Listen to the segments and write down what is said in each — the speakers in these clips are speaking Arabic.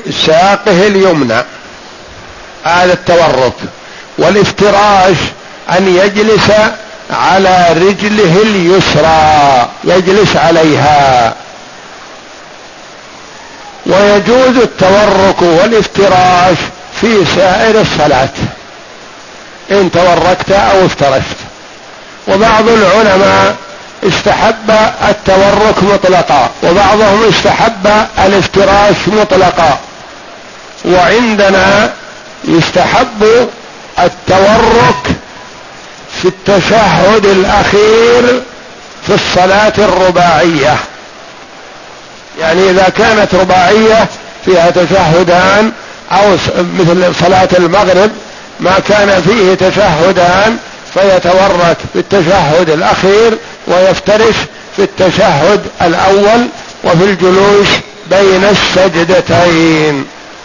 ساقه اليمنى، هذا التورك. والافتراش أن يجلس على رجله اليسرى، يجلس عليها. ويجوز التورك والافتراش في سائر الصلاة إن توركت أو افترشت. وبعض العلماء استحب التورك مطلقا، وبعضهم استحب الافتراش مطلقا. وعندنا يستحب التورك في التشهد الأخير في الصلاة الرباعية، يعني إذا كانت رباعية فيها تشهدان، أو مثل صلاة المغرب ما كان فيه تشهدان فيتورك في التشهد الأخير ويفترش في التشهد الأول وفي الجلوس بين السجدتين.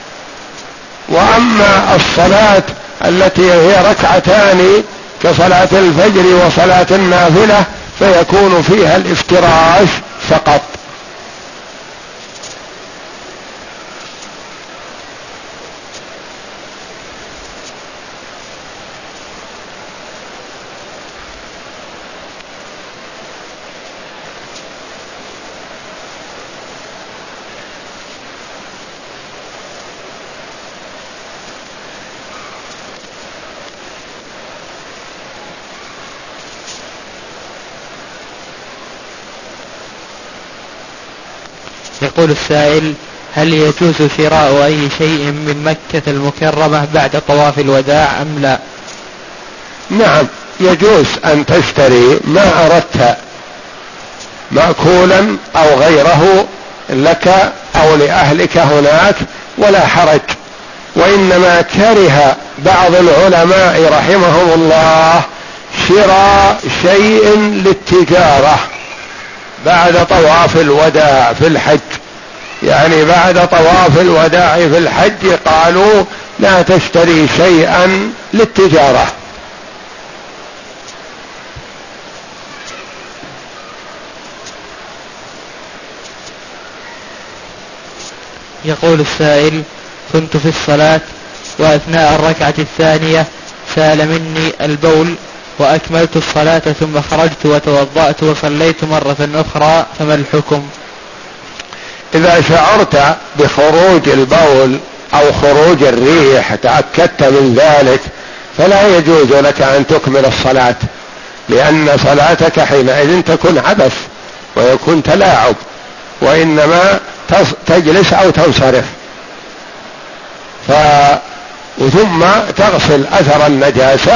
وأما الصلاة التي هي ركعتان كصلاة الفجر وصلاة النافلة فيكون فيها الافتراش فقط. يقول السائل: هل يجوز شراء أي شيء من مكة المكرمة بعد طواف الوداع أم لا؟ نعم، يجوز أن تشتري ما أردت مأكولا أو غيره لك أو لأهلك هناك ولا حرج. وإنما كره بعض العلماء رحمهم الله شراء شيء للتجارة بعد طواف الوداع في الحج، يعني بعد طواف الوداع في الحج قالوا لا تشتري شيئا للتجارة. يقول السائل: كنت في الصلاة وأثناء الركعة الثانية سال مني البول وأكملت الصلاة ثم خرجت وتوضأت وصليت مرة أخرى، فما الحكم؟ إذا شعرت بخروج البول أو خروج الريح تأكدت من ذلك فلا يجوز لك أن تكمل الصلاة، لأن صلاتك حينئذ تكون عبث ويكون تلاعب، وإنما تجلس أو تنصرف ثم تغسل أثر النجاسة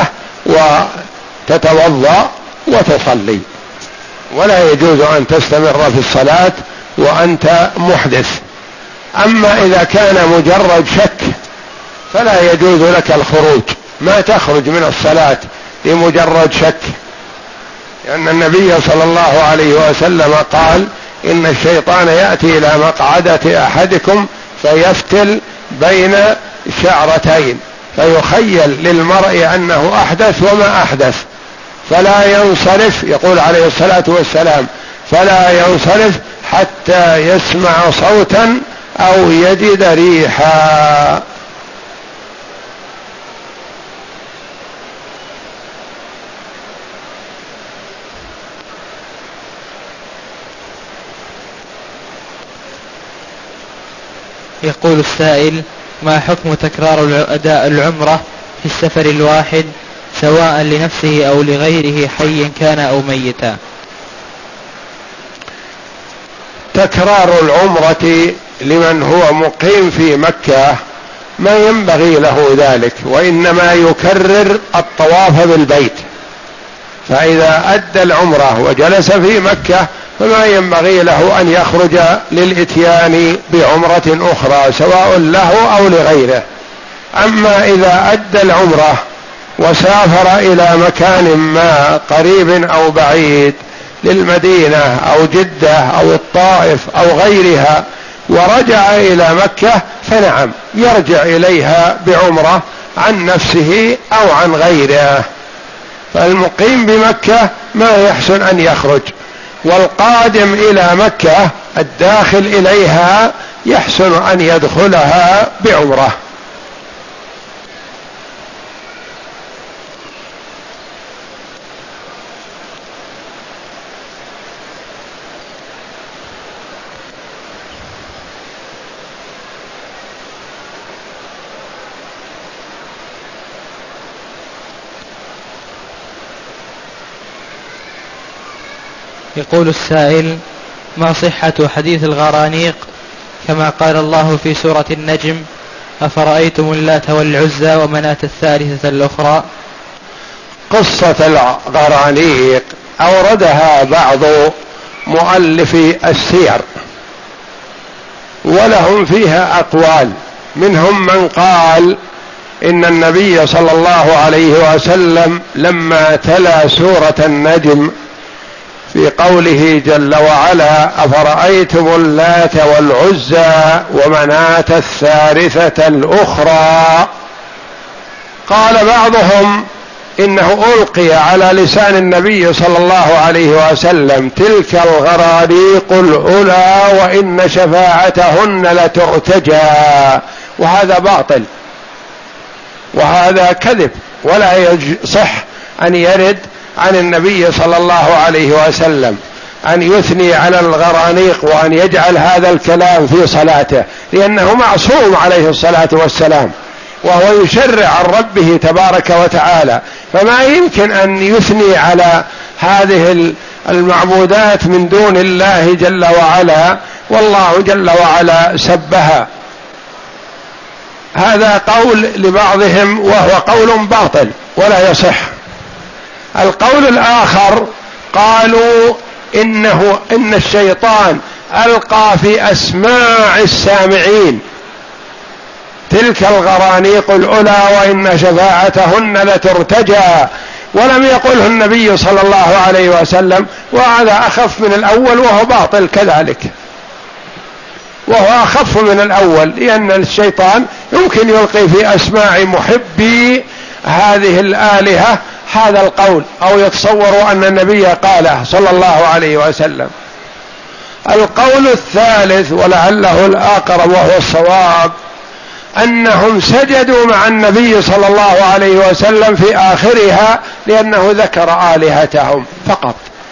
وتتوضأ وتصلي. ولا يجوز أن تستمر في الصلاة وأنت محدث. أما إذا كان مجرد شك فلا يجوز لك الخروج، ما تخرج من الصلاة لمجرد شك، لأن النبي صلى الله عليه وسلم قال: إن الشيطان يأتي إلى مقعدة أحدكم فيفتل بين شعرتين فيخيل للمرء أنه أحدث وما أحدث فلا ينصرف، يقول عليه الصلاة والسلام: فلا ينصرف حتى يسمع صوتا أو يجد ريحا. يقول السائل: ما حكم تكرار أداء العمرة في السفر الواحد سواء لنفسه أو لغيره حيا كان أو ميتا؟ تكرار العمرة لمن هو مقيم في مكة ما ينبغي له ذلك، وإنما يكرر الطواف بالبيت. فإذا أدى العمرة وجلس في مكة فما ينبغي له أن يخرج للإتيان بعمرة أخرى سواء له أو لغيره. أما إذا أدى العمرة وسافر إلى مكان ما قريب أو بعيد للمدينة أو جدة أو الطائف أو غيرها ورجع إلى مكة فنعم يرجع إليها بعمرة عن نفسه أو عن غيره. فالمقيم بمكة ما يحسن أن يخرج، والقادم إلى مكة الداخل إليها يحسن أن يدخلها بعمرة. يقول السائل: ما صحة حديث الغرانيق كما قال الله في سورة النجم: أفرأيتم اللات والعزى ومناة الثالثة الأخرى؟ قصة الغرانيق أوردها بعض مؤلفي السير ولهم فيها أقوال، منهم من قال إن النبي صلى الله عليه وسلم لما تلا سورة النجم في قوله جل وعلا: أفرأيتم اللات والعزى ومناة الثالثة الأخرى، قال بعضهم إنه ألقي على لسان النبي صلى الله عليه وسلم: تلك الغرانيق الأولى وإن شفاعتهن لترتجى. وهذا باطل وهذا كذب، ولا يصح أن يرد عن النبي صلى الله عليه وسلم أن يثني على الغرانيق وأن يجعل هذا الكلام في صلاته، لأنه معصوم عليه الصلاة والسلام وهو يشرع عن ربه تبارك وتعالى، فما يمكن أن يثني على هذه المعبودات من دون الله جل وعلا، والله جل وعلا سبها. هذا قول لبعضهم وهو قول باطل ولا يصح. القول الآخر قالوا إن الشيطان ألقى في أسماع السامعين تلك الغرانيق الأولى وإن شفاعتهن لترتجى، ولم يقله النبي صلى الله عليه وسلم، وهذا أخف من الأول وهو باطل كذلك، وهو أخف من الأول، لأن الشيطان يمكن يلقي في أسماع محبي هذه الآلهة هذا القول، أو يتصور أن النبي قاله صلى الله عليه وسلم. القول الثالث ولعله الأقرب وهو الصواب أنهم سجدوا مع النبي صلى الله عليه وسلم في آخرها لأنه ذكر آلهتهم فقط،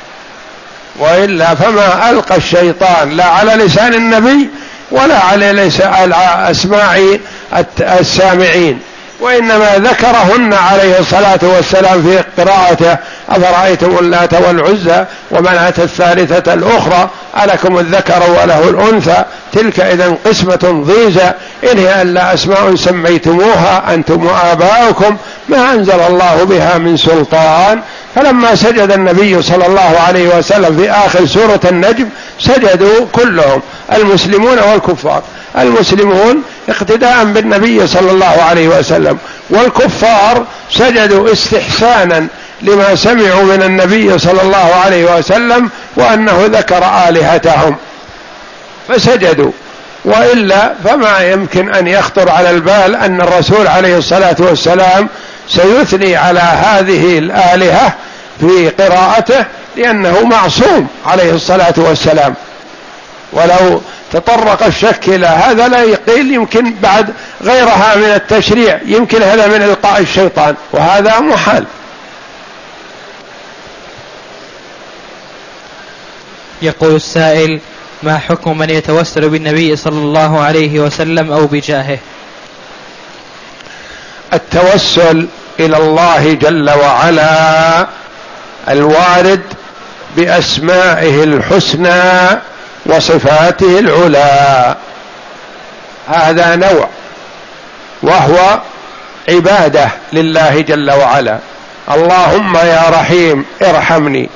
وإلا فما ألقى الشيطان لا على لسان النبي ولا على أسماع السامعين، وإنما ذكرهن عليه الصلاة والسلام في قراءته: أفرأيتم اللات والعزى ومناة الثالثة الأخرى ألكم الذكر وله الأنثى تلك إذن قسمة ضيزى إن هي إلا أسماء سميتموها أنتم وآباؤكم ما أنزل الله بها من سلطان. فلما سجد النبي صلى الله عليه وسلم في آخر سورة النجم سجدوا كلهم، المسلمون والكفار، المسلمون اقتداء بالنبي صلى الله عليه وسلم، والكفار سجدوا استحسانا لما سمعوا من النبي صلى الله عليه وسلم وأنه ذكر آلهتهم فسجدوا، وإلا فما يمكن أن يخطر على البال أن الرسول عليه الصلاة والسلام سيثني على هذه الآلهة في قراءته، لأنه معصوم عليه الصلاة والسلام. ولو تطرق الشك إلى هذا لا يقيل يمكن بعد غيرها من التشريع، يمكن هذا من إلقاء الشيطان، وهذا محال. يقول السائل: ما حكم من يتوسل بالنبي صلى الله عليه وسلم أو بجاهه؟ التوسل إلى الله جل وعلا الوارد بأسمائه الحسنى وصفاته العلى هذا نوع، وهو عبادة لله جل وعلا. اللهم يا رحيم ارحمني،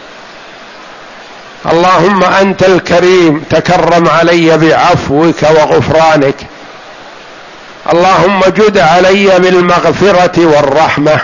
اللهم أنت الكريم تكرم علي بعفوك وغفرانك، اللهم جد علي بالمغفرة والرحمة،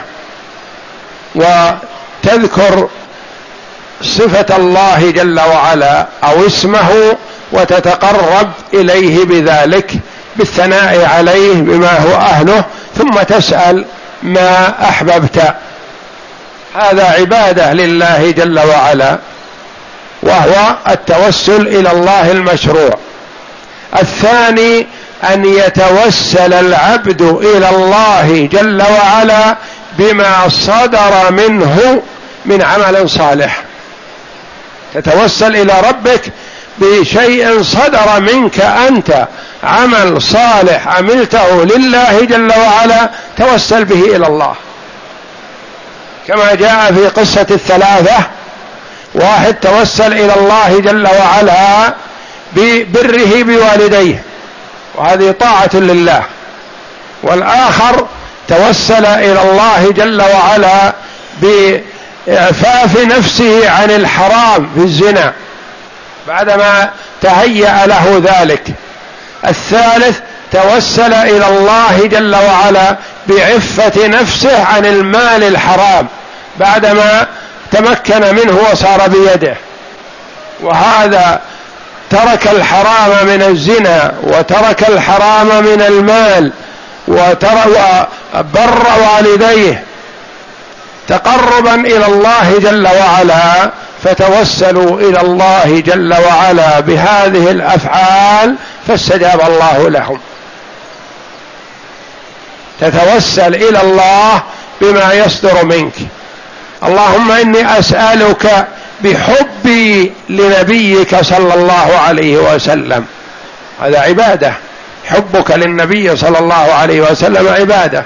وتذكر صفة الله جل وعلا أو اسمه وتتقرب إليه بذلك بالثناء عليه بما هو أهله، ثم تسأل ما أحببت. هذا عبادة لله جل وعلا، وهو التوسل إلى الله المشروع. الثاني أن يتوسل العبد إلى الله جل وعلا بما صدر منه من عمل صالح. تتوسل إلى ربك بشيء صدر منك أنت، عمل صالح عملته لله جل وعلا، توسل به إلى الله، كما جاء في قصة الثلاثة: واحد توسل إلى الله جل وعلا ببره بوالديه وهذه طاعة لله، والآخر توسل إلى الله جل وعلا بإعفاف نفسه عن الحرام في الزنا بعدما تهيأ له ذلك. الثالث توسل إلى الله جل وعلا بعفة نفسه عن المال الحرام بعدما تمكن منه وصار بيده، وهذا ترك الحرام من الزنا وترك الحرام من المال وبر والديه تقربا إلى الله جل وعلا، فتوسلوا إلى الله جل وعلا بهذه الأفعال فاستجاب الله لهم. تتوسل إلى الله بما يصدر منك. اللهم إني أسألك بحبي لنبيك صلى الله عليه وسلم، هذا عبادة، حبك للنبي صلى الله عليه وسلم عبادة.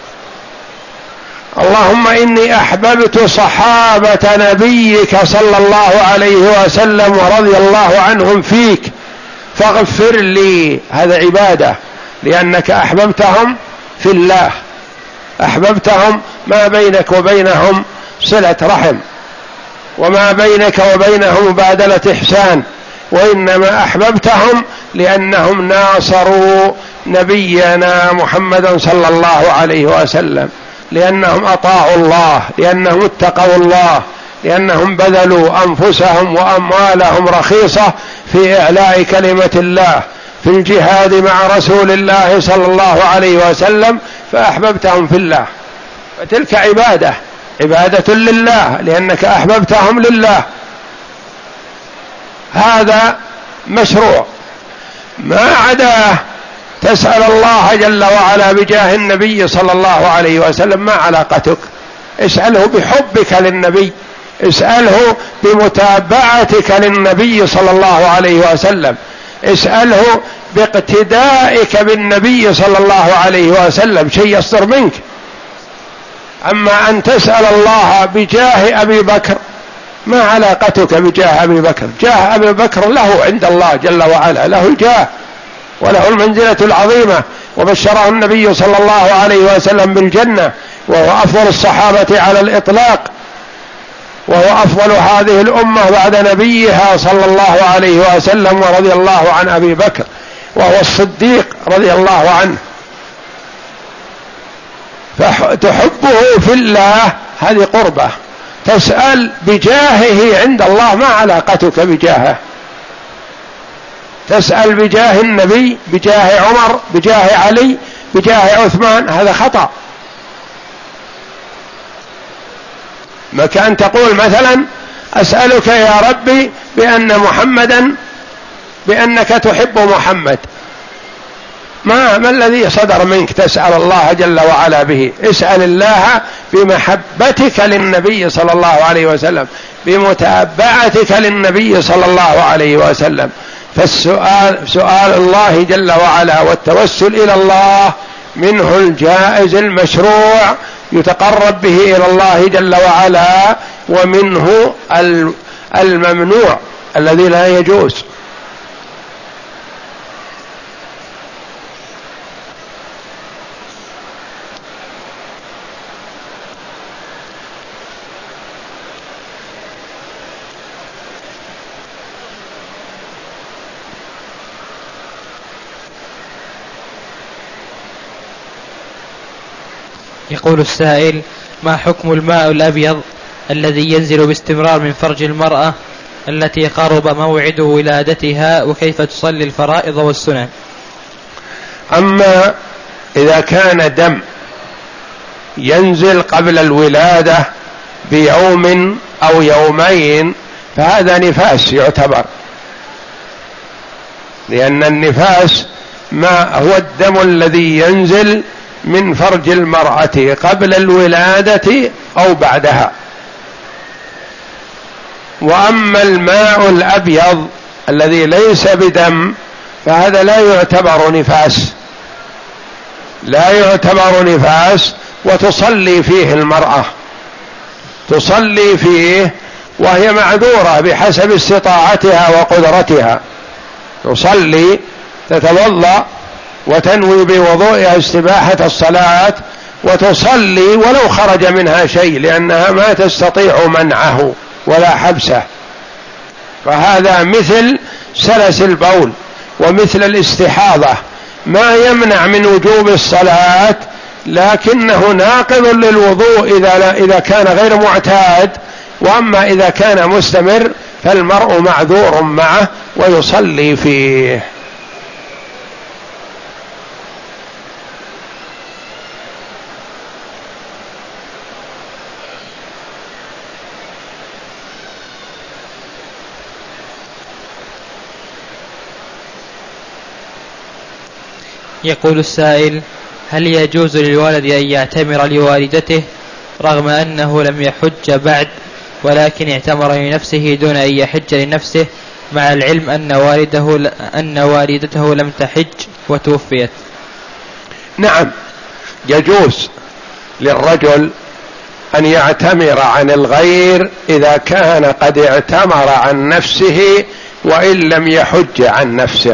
اللهم إني أحببت صحابة نبيك صلى الله عليه وسلم ورضي الله عنهم فيك فاغفر لي، هذا عبادة، لأنك أحببتهم في الله، أحببتهم ما بينك وبينهم صلة رحم وما بينك وبينهم مبادلة إحسان، وإنما أحببتهم لأنهم ناصروا نبينا محمدا صلى الله عليه وسلم، لأنهم أطاعوا الله، لأنهم اتقوا الله، لأنهم بذلوا أنفسهم وأموالهم رخيصة في إعلاء كلمة الله في الجهاد مع رسول الله صلى الله عليه وسلم، فأحببتهم في الله، فتلك عبادة، عبادة لله لأنك أحببتهم لله، هذا مشروع. ما عداه تسأل الله جل وعلا بجاه النبي صلى الله عليه وسلم، ما علاقتك؟ اسأله بحبك للنبي، اسأله بمتابعتك للنبي صلى الله عليه وسلم، اسأله باقتدائك بالنبي صلى الله عليه وسلم، شيء يصدر منك. أما أن تسأل الله بجاه أبي بكر، ما علاقتك بجاه أبي بكر؟ جاه أبي بكر له عند الله جل وعلا، له الجاه وله المنزلة العظيمة، وبشره النبي صلى الله عليه وسلم بالجنة، وهو أفضل الصحابة على الإطلاق، وهو أفضل هذه الأمة بعد نبيها صلى الله عليه وسلم، ورضي الله عن أبي بكر، وهو الصديق رضي الله عنه. فتحبه في الله هذه قربة، تسأل بجاهه عند الله، ما علاقتك بجاهه؟ تسأل بجاه النبي، بجاه عمر، بجاه علي، بجاه عثمان، هذا خطأ. ما كان تقول مثلا أسألك يا ربي بأن محمدا، بأنك تحب محمد، ما الذي صدر منك تسأل الله جل وعلا به؟ اسأل الله بمحبتك للنبي صلى الله عليه وسلم، بمتابعتك للنبي صلى الله عليه وسلم. فالسؤال سؤال الله جل وعلا والتوسل إلى الله منه الجائز المشروع يتقرب به إلى الله جل وعلا، ومنه الممنوع الذي لا يجوز. يقول السائل: ما حكم الماء الأبيض الذي ينزل باستمرار من فرج المرأة التي قرب موعد ولادتها، وكيف تصلي الفرائض والسنن؟ أما إذا كان دم ينزل قبل الولادة بيوم أو يومين فهذا نفاس يعتبر، لأن النفاس ما هو الدم الذي ينزل من فرج المرأة قبل الولادة أو بعدها. وأما الماء الأبيض الذي ليس بدم فهذا لا يعتبر نفاس، لا يعتبر نفاس، وتصلي فيه المرأة، تصلي فيه وهي معذورة بحسب استطاعتها وقدرتها، تصلي تتوضأ وتنوي بوضوئها استباحة الصلاة وتصلي ولو خرج منها شيء، لأنها ما تستطيع منعه ولا حبسه. فهذا مثل سلس البول ومثل الاستحاضة، ما يمنع من وجوب الصلاة لكنه ناقض للوضوء إذا كان غير معتاد. وأما إذا كان مستمر فالمرء معذور معه ويصلي فيه. يقول السائل: هل يجوز للولد أن يعتمر لوالدته رغم أنه لم يحج بعد ولكن اعتمر لنفسه دون أن يحج لنفسه، مع العلم أن والدته لم تحج وتوفيت؟ نعم، يجوز للرجل أن يعتمر عن الغير إذا كان قد اعتمر عن نفسه وإن لم يحج عن نفسه،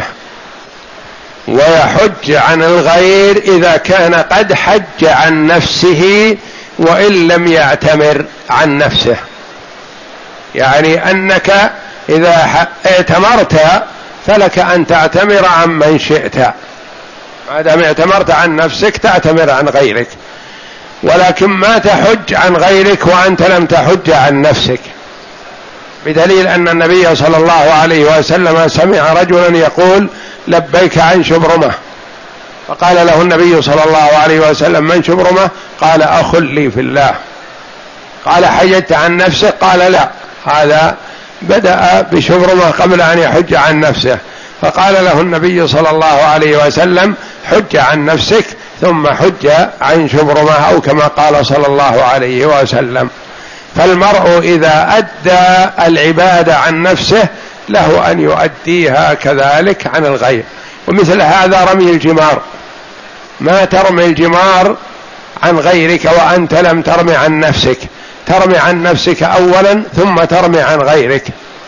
ويحج عن الغير إذا كان قد حج عن نفسه وإن لم يعتمر عن نفسه. يعني أنك إذا اعتمرت فلك أن تعتمر عن من شئت، ما دام اعتمرت عن نفسك تعتمر عن غيرك، ولكن ما تحج عن غيرك وأنت لم تحج عن نفسك، بدليل أن النبي صلى الله عليه وسلم سمع رجلا يقول: لبيك عن شبرمة، فقال له النبي صلى الله عليه وسلم: من شبرمة؟ قال: أخ لي في الله. قال: حججت عن نفسك؟ قال: لا، هذا بدأ بشبرمة قبل أن يحج عن نفسه. فقال له النبي صلى الله عليه وسلم: حج عن نفسك ثم حج عن شبرمة، أو كما قال صلى الله عليه وسلم. فالمرء إذا أدى العبادة عن نفسه له أن يؤديها كذلك عن الغير. ومثل هذا رمي الجمار، ما ترمي الجمار عن غيرك وأنت لم ترمي عن نفسك، ترمي عن نفسك أولا ثم ترمي عن غيرك.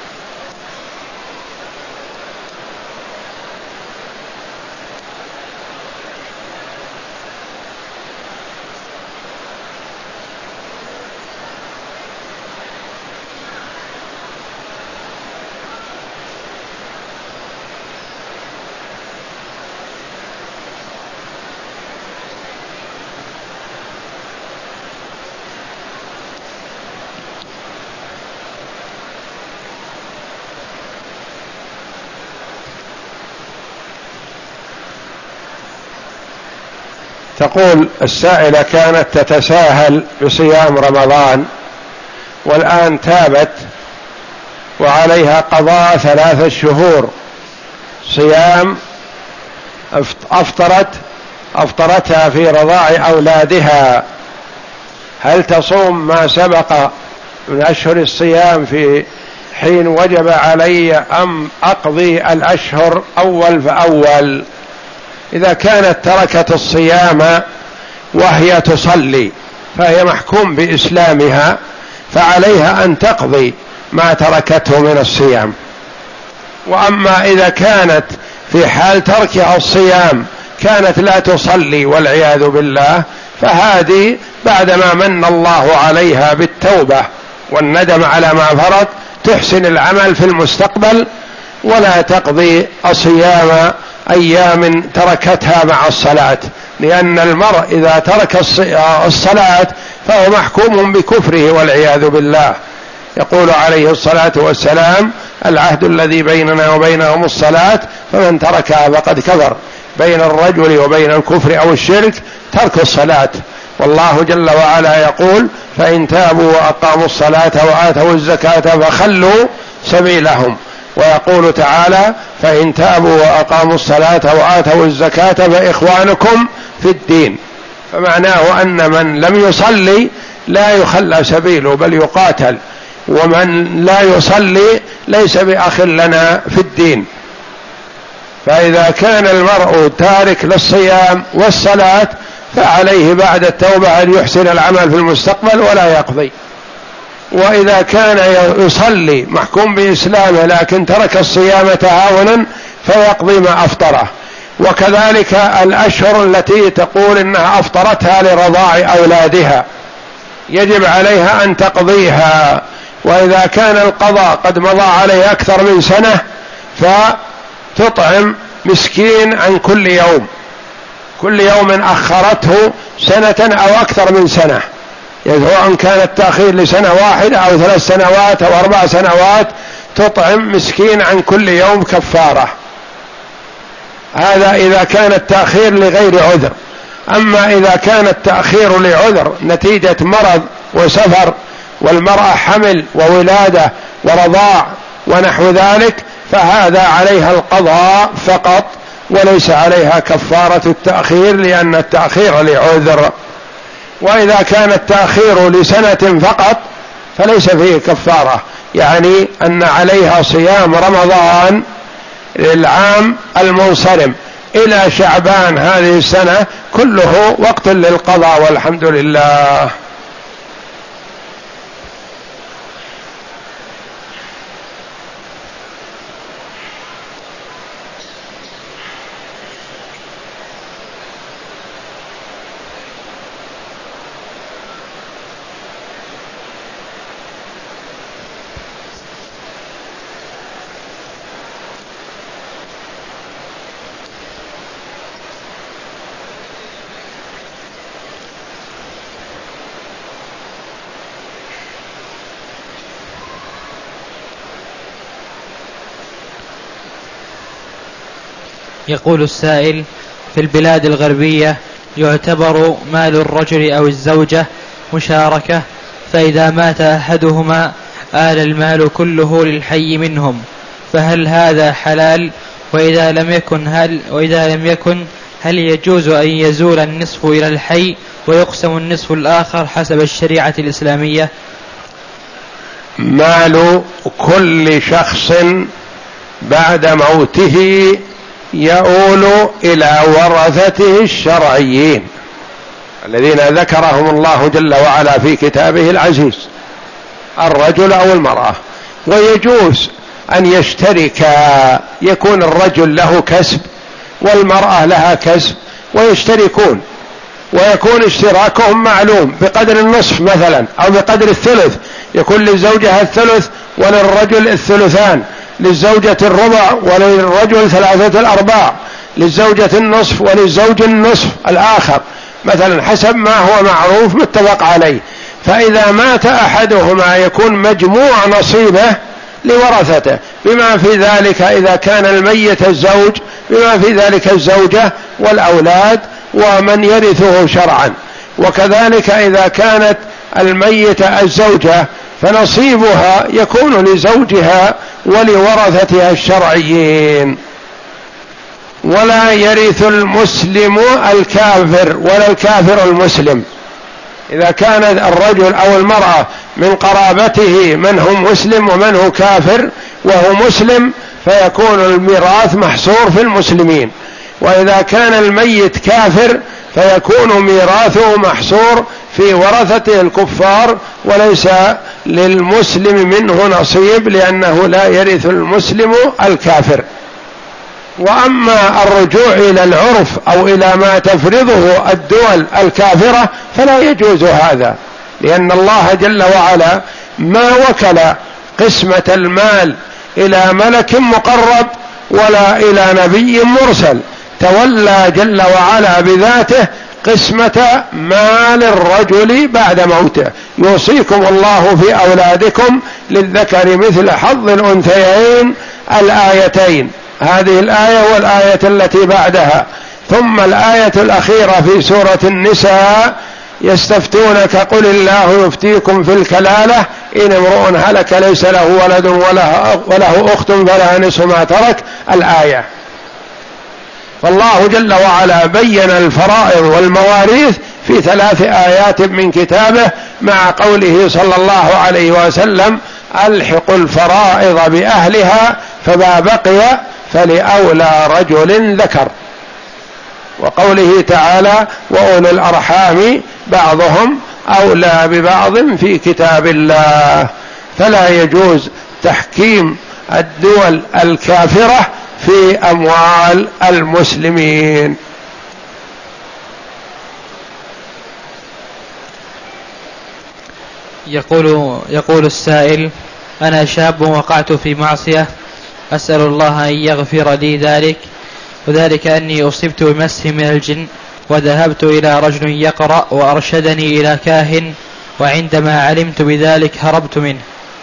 تقول السائلة: كانت تتساهل بصيام رمضان والآن تابت وعليها قضاء 3 شهور صيام، أفطرتها في رضاع أولادها، هل تصوم ما سبق من أشهر الصيام في حين وجب علي أم أقضي الأشهر أول فأول؟ إذا كانت تركت الصيام وهي تصلي فهي محكوم بإسلامها، فعليها أن تقضي ما تركته من الصيام. وأما إذا كانت في حال تركها الصيام كانت لا تصلي والعياذ بالله، فهذه بعدما من الله عليها بالتوبة والندم على ما فرط تحسن العمل في المستقبل، ولا تقضي الصيام أيام تركتها مع الصلاة، لأن المرء إذا ترك الصلاة فهو محكوم بكفره والعياذ بالله. يقول عليه الصلاة والسلام: العهد الذي بيننا وبينهم الصلاة، فمن تركها فقد كفر. بين الرجل وبين الكفر أو الشرك ترك الصلاة. والله جل وعلا يقول: فإن تابوا وأقاموا الصلاة وآتوا الزكاة فخلوا سبيلهم. ويقول تعالى فإن تابوا وأقاموا الصلاة وآتوا الزكاة فإخوانكم في الدين، فمعناه أن من لم يصلي لا يخلى سبيله بل يقاتل، ومن لا يصلي ليس بأخ لنا في الدين. فإذا كان المرء تارك للصيام والصلاة فعليه بعد التوبة أن يحسن العمل في المستقبل ولا يقضي. وإذا كان يصلي محكوم بإسلامه لكن ترك الصيام تهاونا فيقضي ما أفطره. وكذلك الأشهر التي تقول إنها أفطرتها لرضاع أولادها يجب عليها أن تقضيها، وإذا كان القضاء قد مضى عليه أكثر من سنة فتطعم مسكين عن كل يوم، كل يوم أخرته سنة أو أكثر من سنة، سواء كان التأخير لسنة واحدة أو 3 سنوات أو 4 سنوات تطعم مسكين عن كل يوم كفارة. هذا إذا كان التأخير لغير عذر. أما إذا كان التأخير لعذر نتيجة مرض وسفر والمرأة حمل وولادة ورضاع ونحو ذلك فهذا عليها القضاء فقط وليس عليها كفارة التأخير لأن التأخير لعذر. وإذا كان التأخير لسنة فقط فليس فيه كفارة، يعني أن عليها صيام رمضان للعام المنصرم إلى شعبان هذه السنة كله وقت للقضاء والحمد لله. يقول السائل: في البلاد الغربية يعتبر مال الرجل أو الزوجة مشاركة، فإذا مات أحدهما آل المال كله للحي منهم، فهل هذا حلال؟ وإذا لم يكن هل يجوز أن يزول النصف إلى الحي ويقسم النصف الآخر حسب الشريعة الإسلامية؟ مال كل شخص بعد موته يؤول إلى ورثته الشرعيين الذين ذكرهم الله جل وعلا في كتابه العزيز، الرجل أو المرأة. ويجوز أن يشتركا، يكون الرجل له كسب والمرأة لها كسب ويشتركون، ويكون اشتراكهم معلوم بقدر النصف مثلا أو بقدر الثلث، يكون للزوجة الثلث وللرجل الثلثان، للزوجة الربع وللرجل 3/4، للزوجة النصف وللزوج النصف الآخر مثلا، حسب ما هو معروف متفق عليه. فإذا مات أحدهما يكون مجموع نصيبه لورثته، بما في ذلك إذا كان الميت الزوج بما في ذلك الزوجة والأولاد ومن يرثه شرعا. وكذلك إذا كانت الميتة الزوجة فنصيبها يكون لزوجها ولورثتها الشرعيين. ولا يرث المسلم الكافر ولا الكافر المسلم. إذا كان الرجل أو المرأة من قرابته من هو مسلم ومن هو كافر وهو مسلم فيكون الميراث محصور في المسلمين، وإذا كان الميت كافر فيكون ميراثه محصور في ورثته الكفار وليس للمسلم منه نصيب لأنه لا يرث المسلم الكافر. وأما الرجوع إلى العرف أو إلى ما تفرضه الدول الكافرة فلا يجوز هذا، لأن الله جل وعلا ما وكل قسمة المال إلى ملك مقرب ولا إلى نبي مرسل، تولى جل وعلا بذاته قسمة مال الرجل بعد موته. يوصيكم الله في أولادكم للذكر مثل حظ الأنثيين الآيتين، هذه الآية والآية التي بعدها، ثم الآية الأخيرة في سورة النساء: يستفتونك قل الله يفتيكم في الكلالة إن امرؤ هلك ليس له ولد وله أخت فلها نصف ما ترك الآية. فالله جل وعلا بين الفرائض والمواريث في 3 آيات من كتابه، مع قوله صلى الله عليه وسلم: ألحقوا الفرائض بأهلها فما بقي فلأولى رجل ذكر. وقوله تعالى: وأولو الأرحام بعضهم أولى ببعض في كتاب الله. فلا يجوز تحكيم الدول الكافرة في أموال المسلمين. يقول السائل: أنا شاب وقعت في معصية، أسأل الله أن يغفر لي ذلك، وذلك أني أصبت بمس من الجن، وذهبت إلى رجل يقرأ وأرشدني إلى كاهن، وعندما علمت بذلك هربت منه.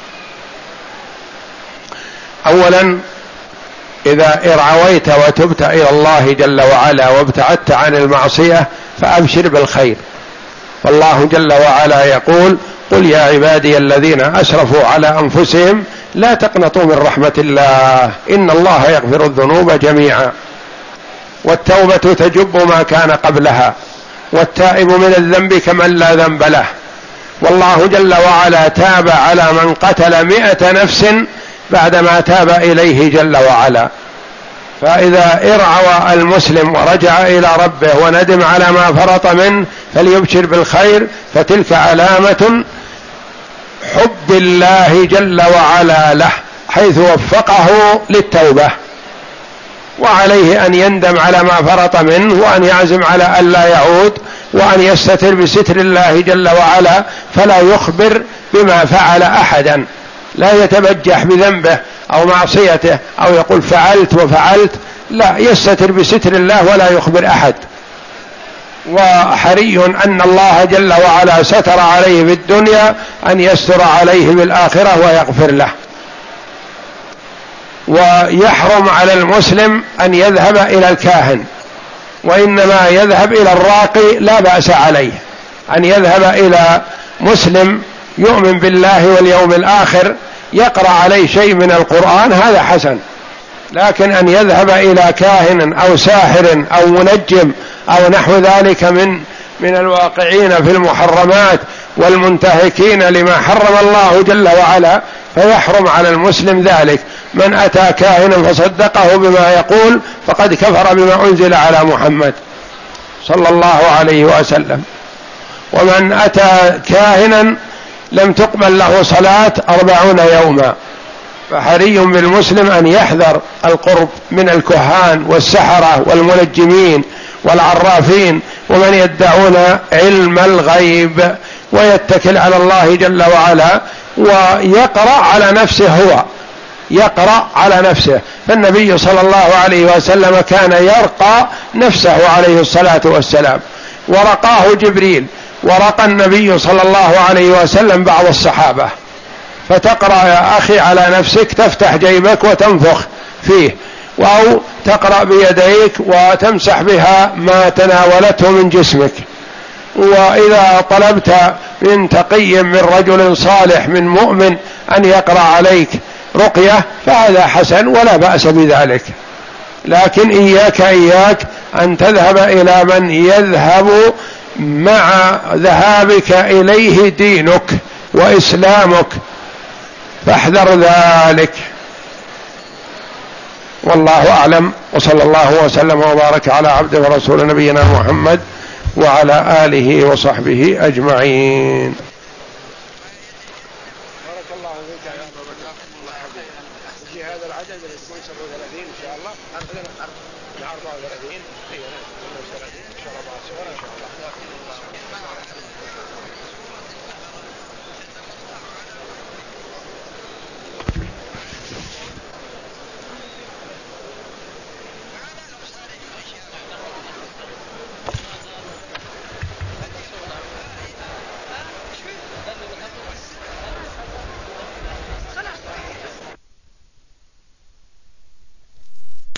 أولا، إذا ارعويت وتبت إلى الله جل وعلا وابتعدت عن المعصية فأبشر بالخير. والله جل وعلا يقول: قل يا عبادي الذين أسرفوا على أنفسهم لا تقنطوا من رحمة الله إن الله يغفر الذنوب جميعا. والتوبة تجب ما كان قبلها، والتائب من الذنب كمن لا ذنب له. والله جل وعلا تاب على من قتل 100 نفس بعدما تاب إليه جل وعلا. فإذا ارعوى المسلم ورجع إلى ربه وندم على ما فرط منه فليبشر بالخير، فتلك علامة حب الله جل وعلا له، حيث وفقه للتوبة. وعليه أن يندم على ما فرط منه، وأن يعزم على أن لا يعود، وأن يستتر بستر الله جل وعلا، فلا يخبر بما فعل أحدا، لا يتبجح بذنبه أو معصيته أو يقول فعلت وفعلت، لا، يستتر بستر الله ولا يخبر أحد. وحري أن الله جل وعلا ستر عليه في الدنيا أن يستر عليه بالآخرة ويغفر له. ويحرم على المسلم أن يذهب إلى الكاهن، وإنما يذهب إلى الراقي لا بأس عليه. أن يذهب إلى مسلم يؤمن بالله واليوم الآخر يقرأ عليه شيء من القرآن هذا حسن، لكن أن يذهب إلى كاهن أو ساحر أو منجم أو نحو ذلك من الواقعين في المحرمات والمنتهكين لما حرم الله جل وعلا، فيحرم على المسلم ذلك. من أتى كاهنا فصدقه بما يقول فقد كفر بما أنزل على محمد صلى الله عليه وسلم. ومن أتى كاهنا لم تقبل له صلاة 40 يوما. فحري بالمسلم أن يحذر القرب من الكهان والسحرة والمنجمين والعرافين ومن يدعون علم الغيب، ويتكل على الله جل وعلا ويقرأ على نفسه، هو يقرأ على نفسه. فالنبي صلى الله عليه وسلم كان يرقى نفسه عليه الصلاة والسلام، ورقاه جبريل، ورقى النبي صلى الله عليه وسلم بعض الصحابة. فتقرأ يا أخي على نفسك، تفتح جيبك وتنفخ فيه، أو تقرأ بيديك وتمسح بها ما تناولته من جسمك. وإذا طلبت من تقي من رجل صالح من مؤمن أن يقرأ عليك رقية فهذا حسن ولا بأس بذلك، لكن إياك أن تذهب إلى من يذهب مع ذهابك إليه دينك وإسلامك، فاحذر ذلك. والله أعلم، وصلى الله وسلم وبارك على عبده ورسول نبينا محمد وعلى آله وصحبه أجمعين.